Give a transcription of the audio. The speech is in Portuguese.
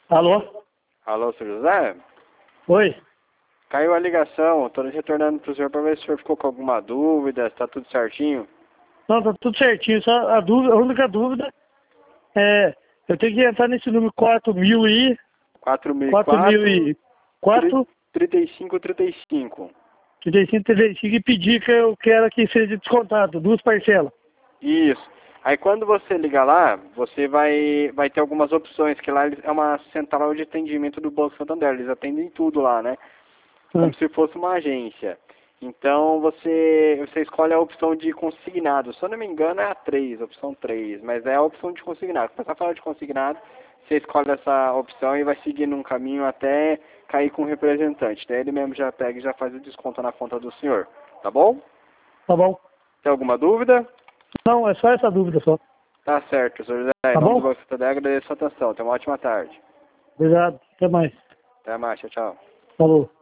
Alô? Alô, seu José? Oi? Caiu a ligação, estou retornando para o senhor para ver se o senhor ficou com alguma dúvida, se está tudo certinho. Não, tá tudo certinho, só a única dúvida é, eu tenho que entrar nesse número 4.000 aí, 4.004, 3535. 35 e pedir que eu quero que seja descontado, 2 parcelas. Isso. Aí quando você liga lá, você vai ter algumas opções, que lá é uma central de atendimento do Banco Santander, eles atendem tudo lá, né? Como se fosse uma agência. Então você escolhe a opção de consignado. Se eu não me engano é a 3, opção 3, mas é a opção de consignado. Se você falar de consignado, você escolhe essa opção e vai seguindo um caminho até cair com o representante. Daí ele mesmo já pega e já faz o desconto na conta do senhor. Tá bom? Tá bom? Tem alguma dúvida? Não, é só essa dúvida só. Tá certo, senhor José. Em Tá nome do bom? Banco Santander, agradeço a sua atenção. Tenha uma ótima tarde. Obrigado, até mais. Até mais, tchau, tchau. Falou.